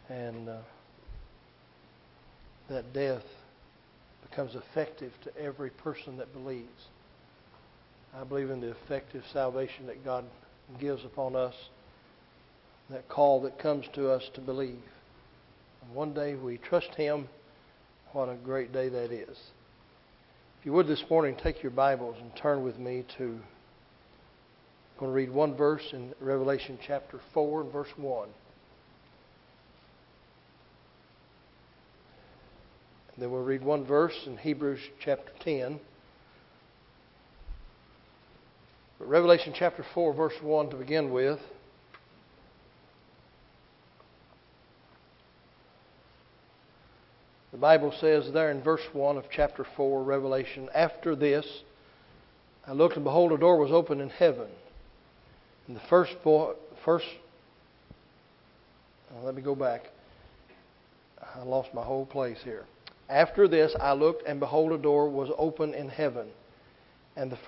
And that death becomes effective to every person that believes. I believe in the effective salvation that God gives upon us, that call that comes to us to believe. And one day we trust Him. What a great day that is. If you would this morning, take your Bibles and turn with me to, I'm going to read one verse in Revelation chapter 4 and verse 1. And then we'll read one verse in Hebrews chapter 10. But Revelation chapter 4 verse 1 to begin with. The Bible says there in verse 1 of chapter 4, Revelation, after this, I looked and behold, a door was opened in heaven. And let me go back. I lost my whole place here. After this, I looked and behold, a door was open in heaven. And the